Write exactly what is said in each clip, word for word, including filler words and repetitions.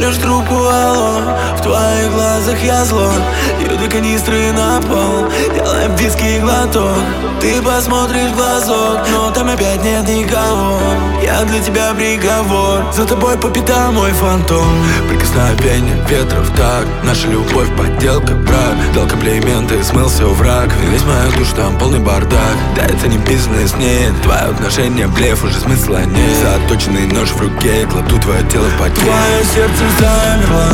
Берешь трубку, алло, в твоих глазах я зло. Лью канистры на пол, делаем виски и глоток. Ты посмотришь в глазок, но там опять нет никого. Я для тебя приговор, за тобой по пятам мой фантом. Прикосновение ветров так, наша любовь подделка, брак. Дал комплименты, смылся враг. Весь мою душу там полный бардак. Да это не бизнес, нет, твои отношения блеф, уже смысла нет. Заточенный нож в руке, кладу твое тело в пакет. Твое сердце замерло,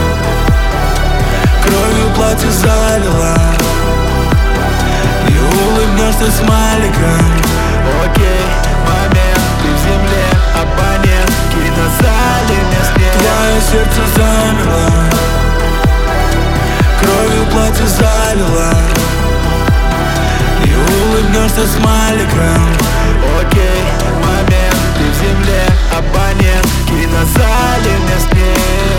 кровью платье залила. Не улыбнешься смайликом. Окей, момент, ты в земле, абонент, в кинозале мест нет. Твое сердце замерло, кровью платье залила. Не улыбнешься смайликом. Окей, момент, ты в земле, абонент, в кинозале мест нет.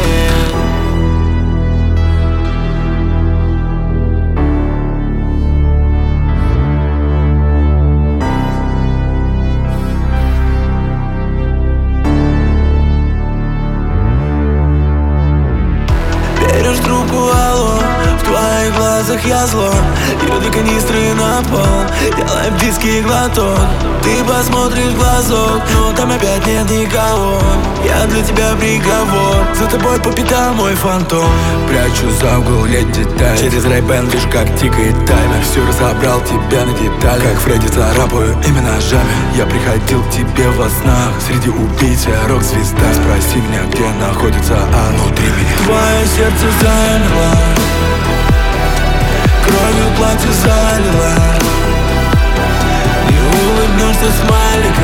Берешь трубку, алло, в твоих глазах я зло. Лью канистры на пол, делаем виски и глоток. Ты посмотришь в глазок, но там опять нет никого. Я для тебя приговор, за тобой по пятам мой фантом. Прячу за угол лет деталь, через Ray-Ban вижу, как тикает таймер. Все разобрал тебя на детали, как Фредди царапаю имя ножами. Я приходил к тебе во снах, среди убийц я рок-звезда. Спроси меня, где находится она внутри меня. Твое сердце замерло, кровью платье залила. Не улыбнешься смайликом.